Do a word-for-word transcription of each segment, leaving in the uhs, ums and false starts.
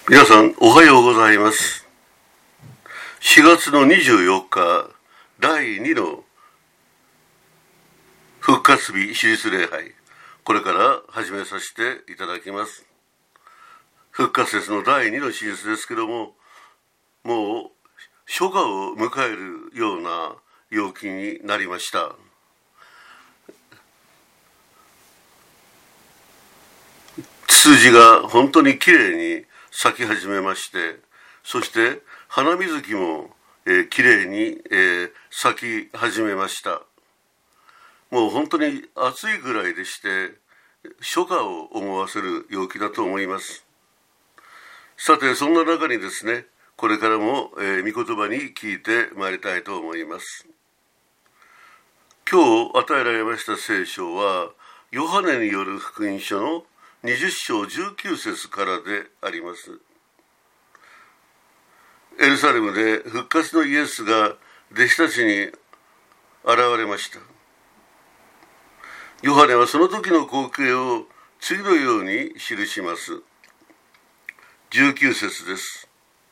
皆さんおはようございます。しがつのにじゅうよっか、だいにの復活日私立礼拝、これから始めさせていただきます。復活節のだいにの私立ですけども、もう初夏を迎えるような陽気になりました。ツツジが本当にきれいに咲き始めまして、そして花水木も、えー、きれいに、えー、咲き始めました。もう本当に暑いぐらいでして初夏を思わせる陽気だと思います。さて、そんな中にですね、これからも、えー、御言葉に聞いてまいりたいと思います。今日与えられました聖書はヨハネによる福音書のにじゅっしょうじゅうきゅうせつからであります。エルサレムで復活のイエスが弟子たちに現れました。ヨハネはその時の光景を次のように記します。じゅうきゅうせつです。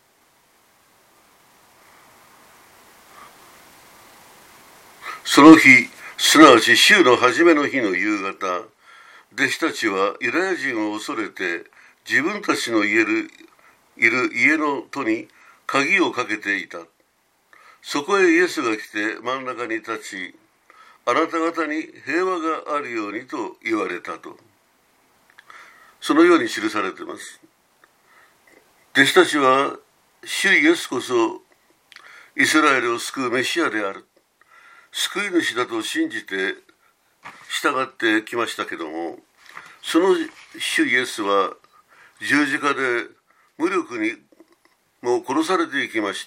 その日、すなわち週の初めの日の夕方、弟子たちはユダヤ人を恐れて自分たちのいるいる家の戸に鍵をかけていた。そこへイエスが来て真ん中に立ち、あなた方に平和があるようにと言われたと。そのように記されています。弟子たちは主イエスこそイスラエルを救うメシアである、救い主だと信じて従ってきましたけども、その主イエスは十字架で無力にもう殺されていきました。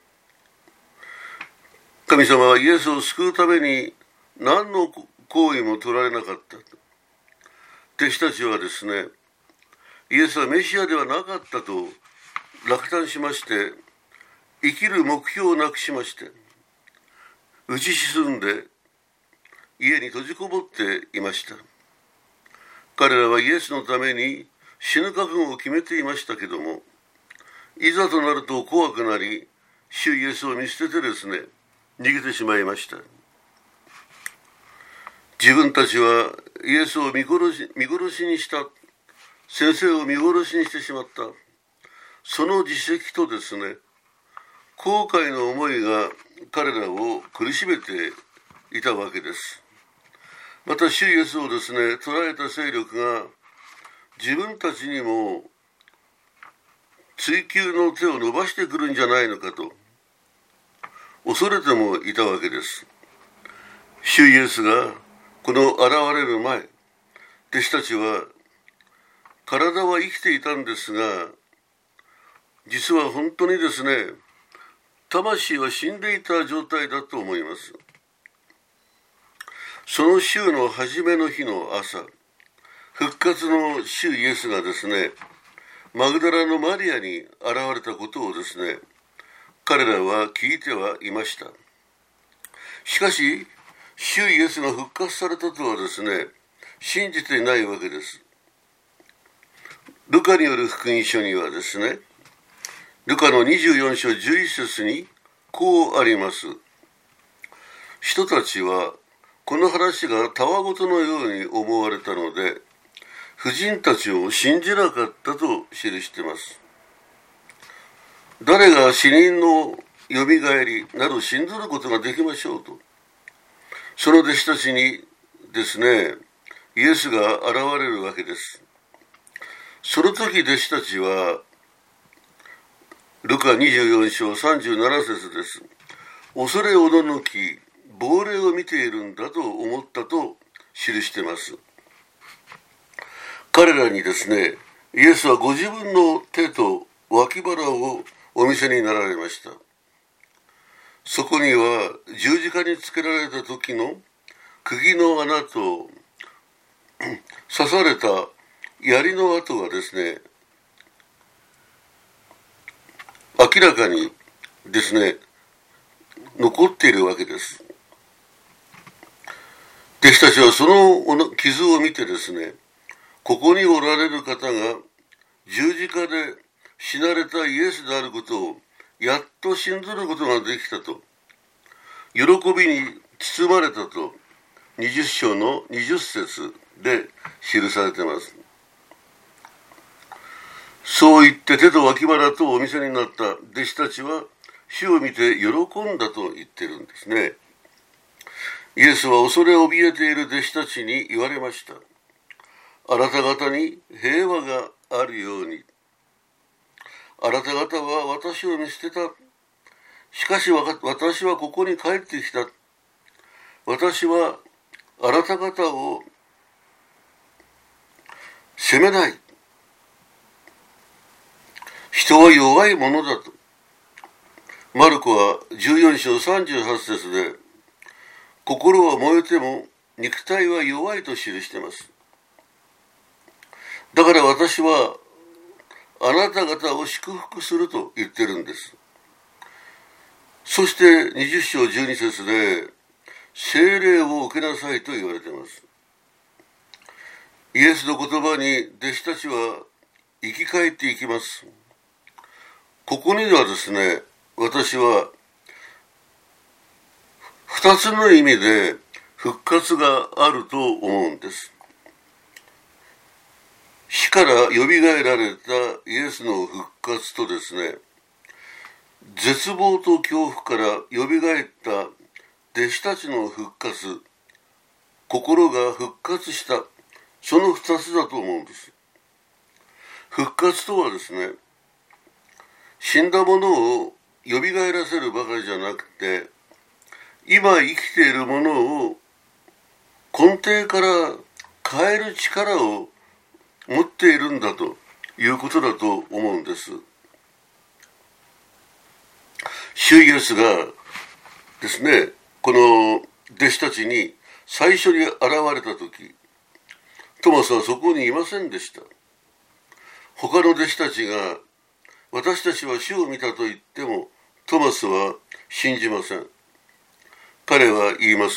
神様はイエスを救うために何の行為も取られなかった。弟子たちはですね、イエスはメシアではなかったと落胆しまして、生きる目標をなくしまして、打ち沈んで家に閉じこもっていました。彼らはイエスのために死ぬ覚悟を決めていましたけども、いざとなると怖くなり、主イエスを見捨ててですね、逃げてしまいました。自分たちはイエスを見殺し、見殺しにした、先生を見殺しにしてしまった、その自責とですね、後悔の思いが彼らを苦しめていたわけです。また主イエスをですね、捕らえた勢力が自分たちにも追及の手を伸ばしてくるんじゃないのかと恐れてもいたわけです。主イエスがこの現れる前、弟子たちは体は生きていたんですが、実は本当にですね、魂は死んでいた状態だと思います。その週の初めの日の朝、復活の主イエスがですね、マグダラのマリアに現れたことをですね、彼らは聞いてはいました。しかし、主イエスが復活されたとはですね、信じていないわけです。ルカによる福音書にはですね、ルカのにじゅうよんしょじゅういっせつにこうあります。人たちはこの話がたわごとのように思われたので、婦人たちを信じなかったと記しています。誰が死人のよみがえりなど信ずることができましょうと、その弟子たちにですね、イエスが現れるわけです。その時弟子たちは、ルカにじゅうよんしょさんじゅうななせつです。恐れおののき、亡霊を見ているんだと思ったと記しています。彼らにですね、イエスはご自分の手と脇腹をお見せになられました。そこには十字架につけられた時の釘の穴と刺された槍の跡がですね、明らかにですね、残っているわけです。弟子たちはその傷を見てですね、ここにおられる方が十字架で死なれたイエスであることをやっと信ずることができたと、喜びに包まれたとにじゅっ章のにじゅっ節で記されています。そう言って手と脇腹とお見せになった弟子たちは主を見て喜んだと言ってるんですね。イエスは恐れ怯えている弟子たちに言われました。あなた方に平和があるように。あなた方は私を見捨てた。しかし私はここに帰ってきた。私はあなた方を責めない。人は弱いものだと。マルコはじゅうよん章さんじゅうはち節で、心は燃えても肉体は弱いと記しています。だから私はあなた方を祝福すると言ってるんです。そしてにじゅっ章じゅうに節で、聖霊を受けなさいと言われています。イエスの言葉に弟子たちは生き返っていきます。ここにはですね、私は二つの意味で復活があると思うんです。死からよみがえられたイエスの復活とですね、絶望と恐怖からよみがえった弟子たちの復活、心が復活した、その二つだと思うんです。復活とはですね、死んだものをよみがえらせるばかりじゃなくて、今生きているものを根底から変える力を持っているんだということだと思うんです。主イエスがですね、この弟子たちに最初に現れたとき、トマスはそこにいませんでした。他の弟子たちが私たちは主を見たと言っても、トマスは信じません。彼は言います。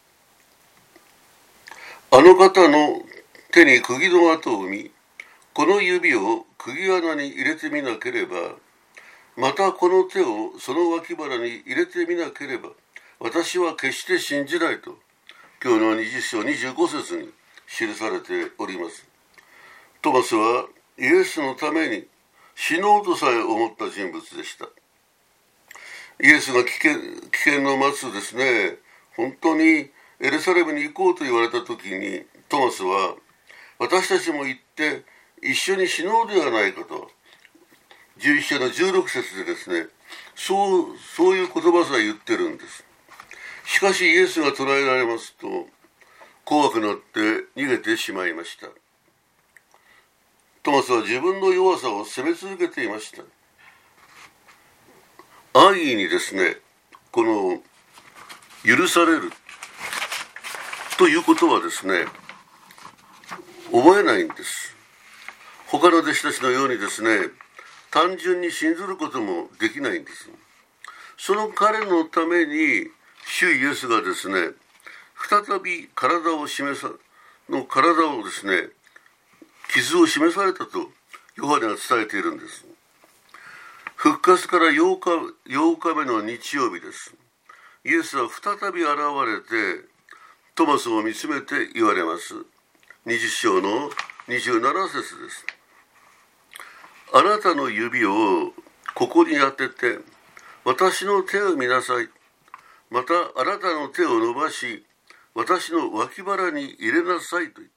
あの方の手に釘の跡を見、この指を釘穴に入れてみなければ、またこの手をその脇腹に入れてみなければ、私は決して信じないと、今日のにじゅっ章にじゅうご節に記されております。トマスはイエスのために死のうとさえ思った人物でした。イエスが危険、危険の待つですね、本当にエルサレムに行こうと言われた時に、トマスは私たちも行って一緒に死のうではないかと、じゅういち章のじゅうろく節でですね、そう、そういう言葉さえ言ってるんです。しかしイエスが捕らえられますと、怖くなって逃げてしまいました。トマスは自分の弱さを責め続けていました。安易にですね、この許されるということはですね、思えないんです。他の弟子たちのようにですね、単純に信ずることもできないんです。その彼のために主イエスがですね、再び体を示さの体をですね、傷を示されたとヨハネは伝えているんです。復活からようか、ようかめの日曜日です。イエスは再び現れてトマスを見つめて言われます。にじゅっ章のにじゅうなな節です。あなたの指をここに当てて私の手を見なさい。またあなたの手を伸ばし私の脇腹に入れなさいと言った。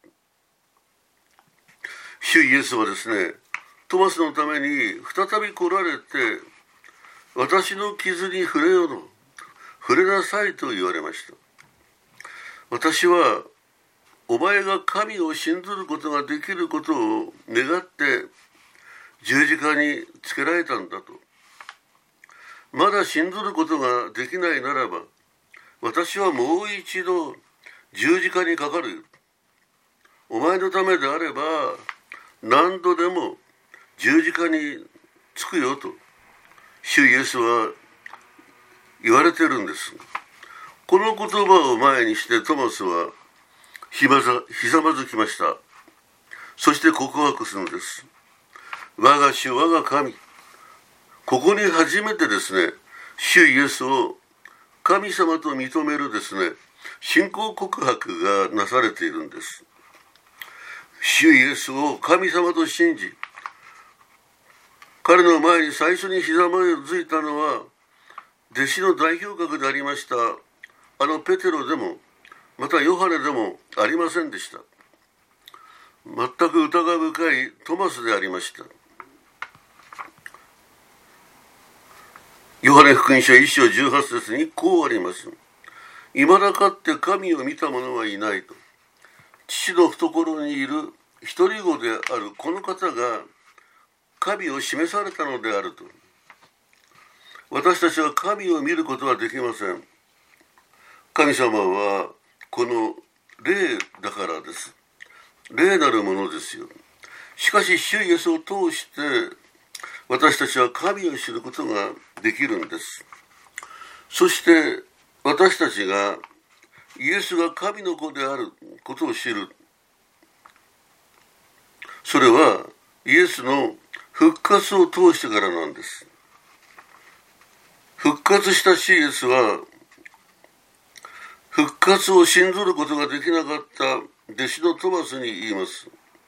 主イエスはですね、トマスのために再び来られて、私の傷に触れようの、触れなさいと言われました。私はお前が神を信ずることができることを願って十字架につけられたんだと。まだ信ずることができないならば、私はもう一度十字架にかかる。お前のためであれば何度でも十字架につくよと主イエスは言われてるんです。この言葉を前にしてトマスはひざまずきました。そして告白するのです。 我が主、我が神。ここに初めてですね、主イエスを神様と認めるですね、信仰告白がなされているんです。主イエスを神様と信じ、彼の前に最初にひざまずいたのは、弟子の代表格でありましたあのペテロでも、またヨハネでもありませんでした。全く疑い深いトマスでありました。ヨハネ福音書いっ章じゅうはち節にこうあります。いまだかって神を見た者はいないと。父の懐にいる一人子であるこの方が神を示されたのであると。私たちは神を見ることはできません。神様はこの霊だからです。霊なるものですよ。しかし主イエスを通して私たちは神を知ることができるんです。そして私たちがイエスが神の子であることを知る。それはイエスの復活を通してからなんです。復活した主イエスは復活を信ずることができなかった弟子のトマスに言います。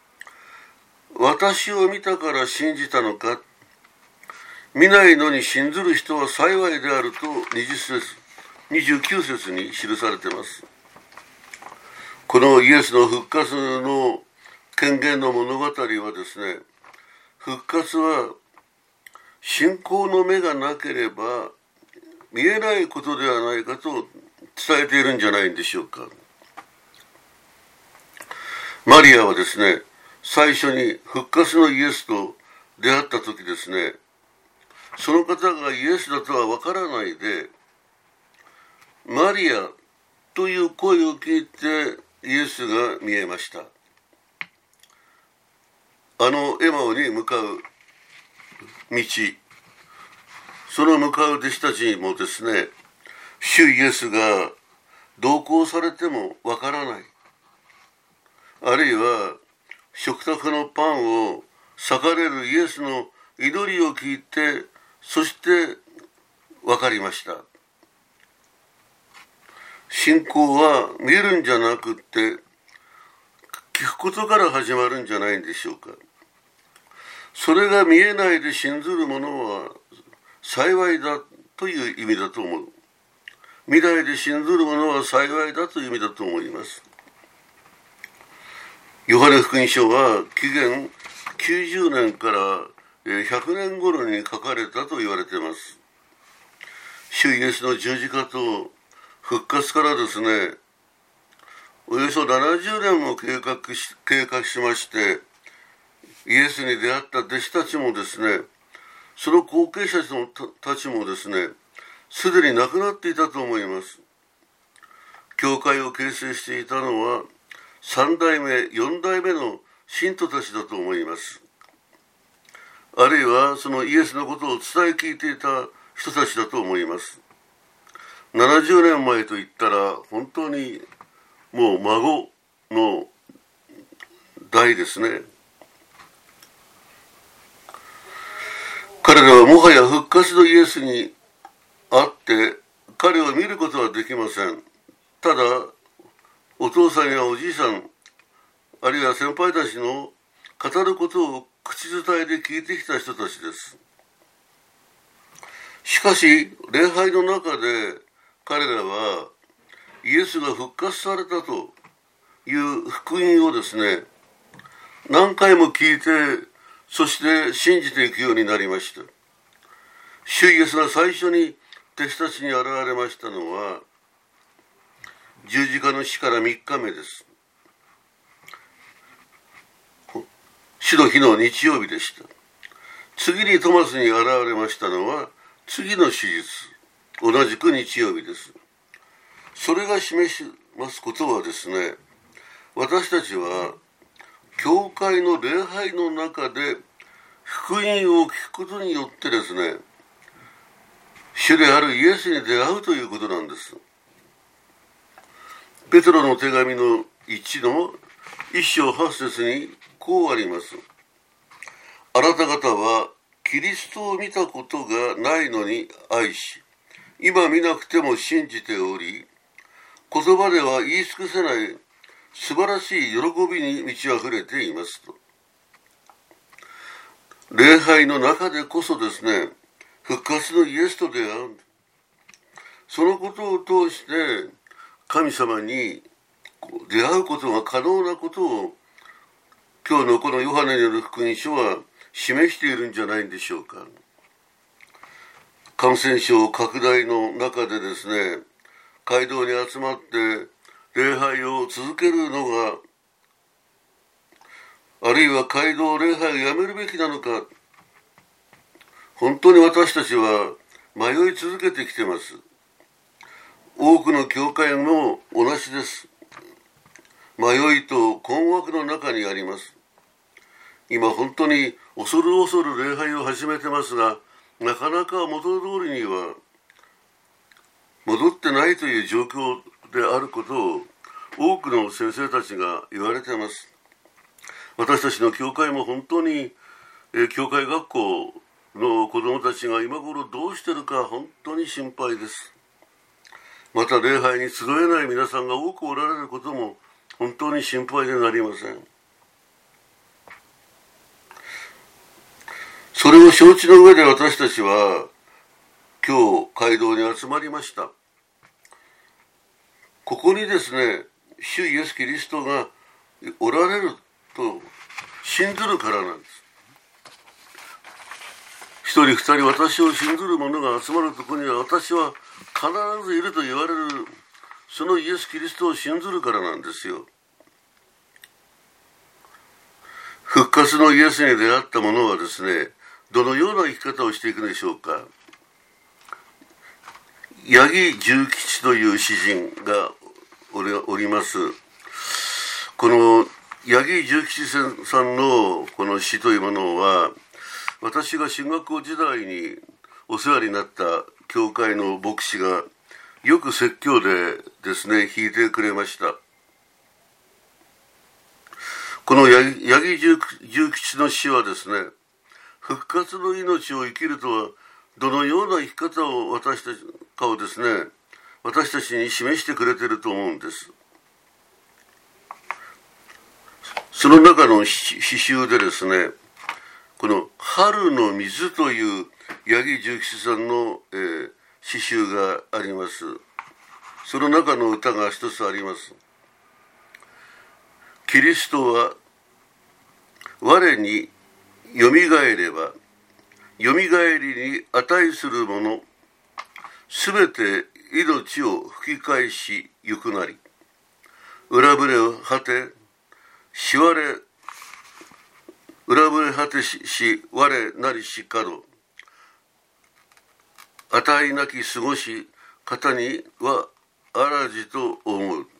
私を見たから信じたのか。見ないのに信ずる人は幸いであるとにじゅう節、にじゅうきゅう節に記されています。このイエスの復活の権限の物語はですね、復活は信仰の目がなければ見えないことではないかと伝えているんじゃないんでしょうか。マリアはですね、最初に復活のイエスと出会った時ですね、その方がイエスだとは分からないで、マリアという声を聞いてイエスが見えました。あのエマオに向かう道、その向かう弟子たちにもですね、主イエスが同行されてもわからない、あるいは食卓のパンを裂かれるイエスの祈りを聞いて、そしてわかりました。信仰は見るんじゃなくって聞くことから始まるんじゃないんでしょうか。それが見えないで信ずる者は幸いだという意味だと思う。未来で信ずる者は幸いだという意味だと思います。ヨハネ福音書は紀元きゅうじゅうねんからひゃくねん頃に書かれたと言われています。主イエスの十字架と復活からですね、およそななじゅうねんも経過し、経過しまして、イエスに出会った弟子たちもですね、その後継者たちもですね、すでに亡くなっていたと思います。教会を形成していたのはさん代目、よん代目の信徒たちだと思います。あるいはそのイエスのことを伝え聞いていた人たちだと思います。ななじゅうねんまえといったら本当にもう孫の代ですね。彼らはもはや復活のイエスに会って彼を見ることはできません。ただお父さんやおじいさん、あるいは先輩たちの語ることを口伝えで聞いてきた人たちです。しかし礼拝の中で彼らはイエスが復活されたという福音をですね、何回も聞いて、そして信じていくようになりました。主イエスが最初に弟子たちに現れましたのは十字架の死からみっかめです。死の日の日曜日でした。次にトマスに現れましたのは次の手術、同じく日曜日です。それが示しますことはですね、私たちは教会の礼拝の中で福音を聞くことによってですね、主であるイエスに出会うということなんです。ペテロの手紙のいちのいっ章はち節にこうあります。 あなた方はキリストを見たことがないのに愛し、今見なくても信じており、言葉では言い尽くせない素晴らしい喜びに満ち溢れていますと。礼拝の中でこそですね、復活のイエスと出会う。そのことを通して神様に出会うことが可能なことを今日のこのヨハネによる福音書は示しているんじゃないんでしょうか。感染症拡大の中でですね、街道に集まって礼拝を続けるのが、あるいは街道礼拝をやめるべきなのか、本当に私たちは迷い続けてきています。多くの教会も同じです。迷いと困惑の中にあります。今本当に恐る恐る礼拝を始めてますが、なかなか元通りには戻ってないという状況であることを多くの先生たちが言われています。私たちの教会も本当に、えー、教会学校の子どもたちが今頃どうしてるか本当に心配です。また礼拝に集えない皆さんが多くおられることも本当に心配でなりません。それを承知の上で私たちは今日街道に集まりました。ここにですね、主イエスキリストがおられると信ずるからなんです。一人二人私を信ずる者が集まるところには私は必ずいると言われる、そのイエスキリストを信ずるからなんですよ。復活のイエスに出会った者はですね、どのような生き方をしていくでしょうか。八木重吉という詩人がおります。この八木重吉さんのこの詩というものは、私が進学校時代にお世話になった教会の牧師がよく説教でですね、弾いてくれました。この八木重吉の詩はですね、復活の命を生きるとはどのような生き方を私たちかをですね、私たちに示してくれていると思うんです。その中の詩集でですね、この春の水という八木重吉さんの、えー、詩集があります。その中の歌が一つあります。キリストは我によみがえれば、よみがえりに値するもの、すべて命を吹き返しゆくなり、裏ぶれを果て、しわれ、裏ぶれ果てし、し我なりしかど、値なき過ごし方にはあらじと思う。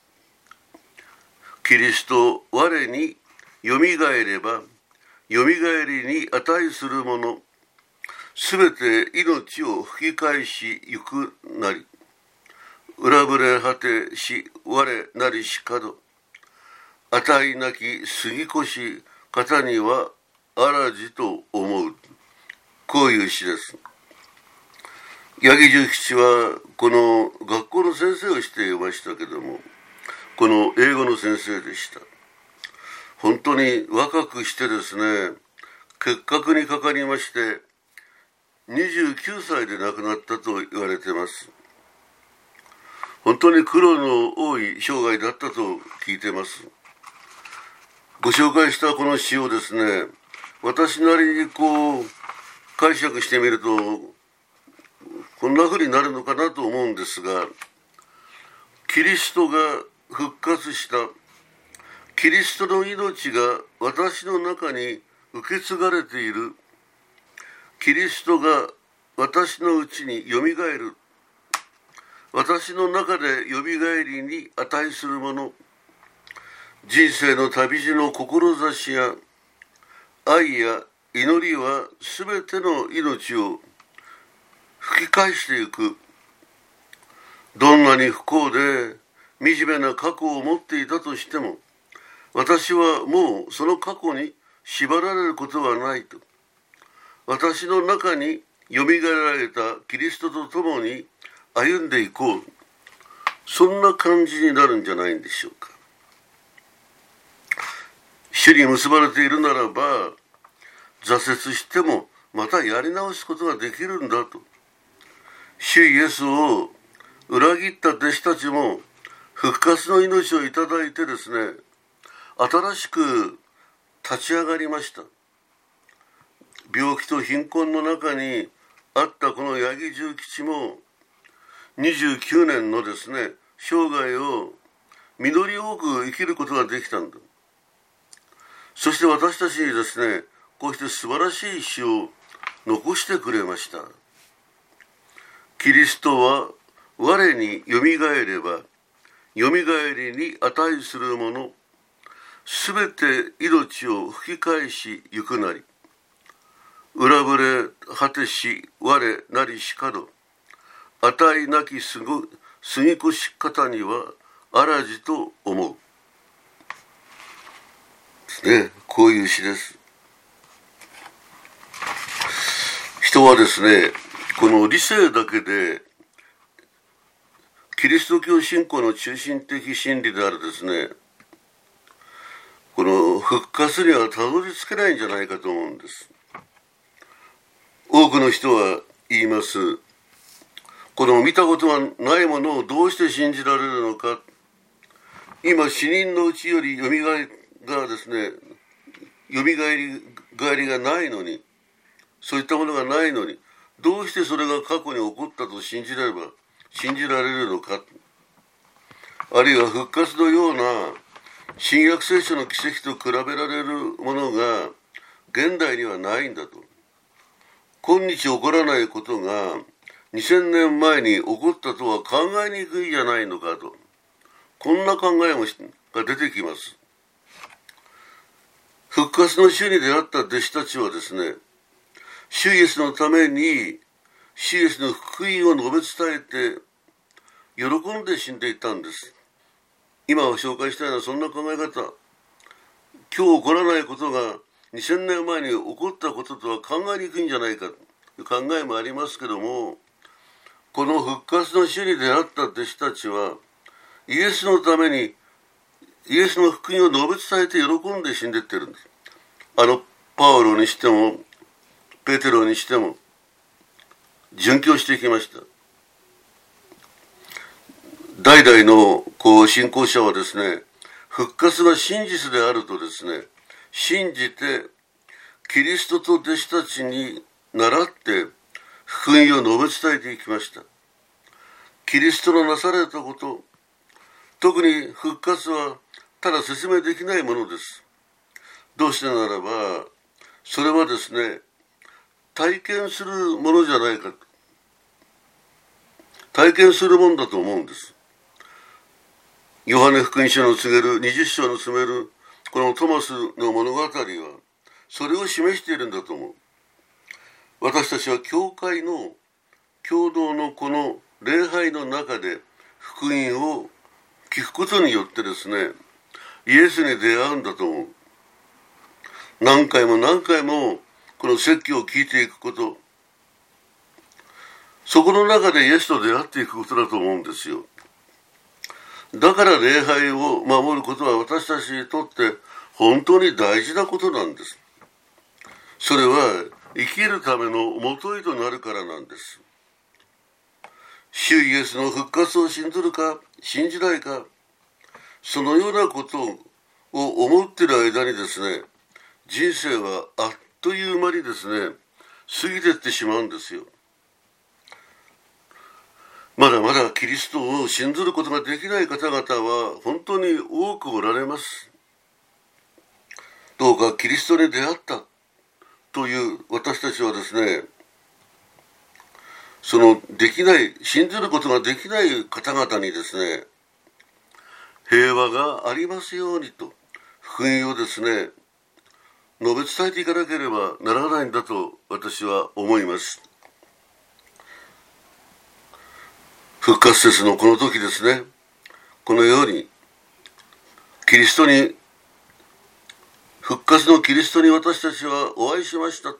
キリスト我によみがえれば、よみがえりに値するもの、すべて命を吹き返しゆくなり、裏ぶれ果てし我なりしかど、値なき過ぎ越し方にはあらじと思う。こういう詩です。八木重吉はこの学校の先生をしていましたけども、この英語の先生でした。本当に若くしてですね、結核にかかりましてにじゅうきゅうさいで亡くなったと言われています。本当に苦労の多い生涯だったと聞いています。ご紹介したこの詩をですね、私なりにこう解釈してみるとこんな風になるのかなと思うんですが、キリストが復活した、キリストの命が私の中に受け継がれている、キリストが私のうちによみがえる、私の中でよみがえりに値するもの、人生の旅路の志や愛や祈りはすべての命を吹き返していく。どんなに不幸で惨めな過去を持っていたとしても、私はもうその過去に縛られることはないと。私の中によみがえられたキリストと共に歩んでいこう。そんな感じになるんじゃないんでしょうか。主に結ばれているならば、挫折してもまたやり直すことができるんだと。主イエスを裏切った弟子たちも復活の命をいただいてですね、新しく立ち上がりました。病気と貧困の中にあったこの八木重吉もにじゅうきゅうねんのですね、生涯を実り多く生きることができたんだ。そして私たちにですね、こうして素晴らしい死を残してくれました。キリストは我によみがえれば、よみがえりに値するもの、すべて命を吹き返しゆくなり、裏ぶれ果てし我なりしかど、値なきすぐ過ぎ越し方にはあらじと思う。ですね、こういう詩です。人はですね、この理性だけでキリスト教信仰の中心的真理であるですね、この復活にはたどり着けないんじゃないかと思うんです。多くの人は言います。この見たことはないものをどうして信じられるのか。今死人のうちよりよみがえりがですね、よみがえりがえりがないのに、そういったものがないのに、どうしてそれが過去に起こったと信じられば信じられるのか。あるいは復活のような新約聖書の奇跡と比べられるものが現代にはないんだと。今日起こらないことがにせんねんまえに起こったとは考えにくいじゃないのかと。こんな考えもが出てきます。復活の主に出会った弟子たちはですね、主イエスのために主イエスの福音を述べ伝えて喜んで死んでいたんです。今紹介したようなそんな考え方、今日起こらないことがにせんねんまえに起こったこととは考えにくいんじゃないかという考えもありますけども、この復活の主に出会った弟子たちはイエスのためにイエスの福音を述べ伝えて喜んで死んでいってるんです。あのパウロにしてもペテロにしても殉教してきました。代々のこう信仰者はですね、復活が真実であるとですね、信じてキリストと弟子たちに倣って福音を述べ伝えていきました。キリストのなされたこと、特に復活はただ説明できないものです。どうしてならば、それはですね、体験するものじゃないかと。体験するものだと思うんです。ヨハネ福音書の告げるにじゅっ章の告げるこのトマスの物語はそれを示しているんだと思う。私たちは教会の共同のこの礼拝の中で福音を聞くことによってですね、イエスに出会うんだと思う。何回も何回もこの説教を聞いていくこと、そこの中でイエスと出会っていくことだと思うんですよ。だから礼拝を守ることは私たちにとって本当に大事なことなんです。それは生きるためのもといとなるからなんです。主イエスの復活を信ずるか信じないか、そのようなことを思っている間にですね、人生はあっという間にですね、過ぎていってしまうんですよ。まだまだキリストを信ずることができない方々は本当に多くおられます。どうかキリストに出会ったという私たちはですね、そのできない、信ずることができない方々にですね、平和がありますようにと福音をですね、述べ伝えていかなければならないんだと私は思います。復活節のこの時ですね、このようにキリストに復活のキリストに私たちはお会いしました。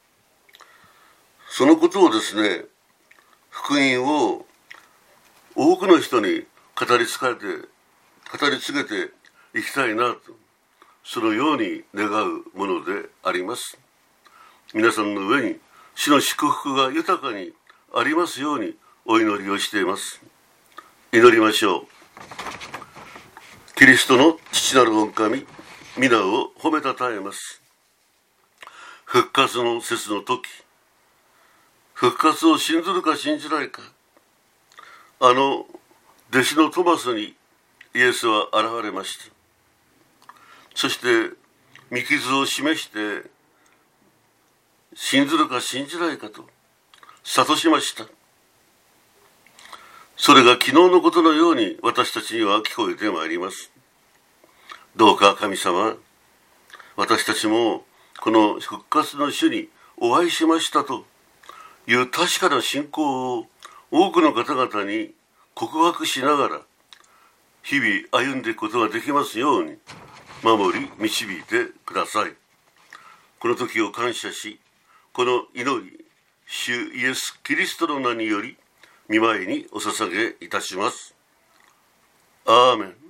そのことをですね、福音を多くの人に語り継がれて、語り継げていきたいなと、そのように願うものであります。皆さんの上に主の祝福が豊かにありますようにお祈りをしています。祈りましょう。キリストの父なる御神、皆を褒めたたえます。復活の節の時、復活を信ずるか信じないか、あの弟子のトマスにイエスは現れました。そして御傷を示して信ずるか信じないかと諭しました。それが昨日のことのように私たちには聞こえてまいります。どうか神様、私たちもこの復活の主にお会いしましたという確かな信仰を多くの方々に告白しながら日々歩んでいくことができますように守り導いてください。この時を感謝し、この祈り、主イエス・キリストの名により御前にお捧げいたします。アーメン。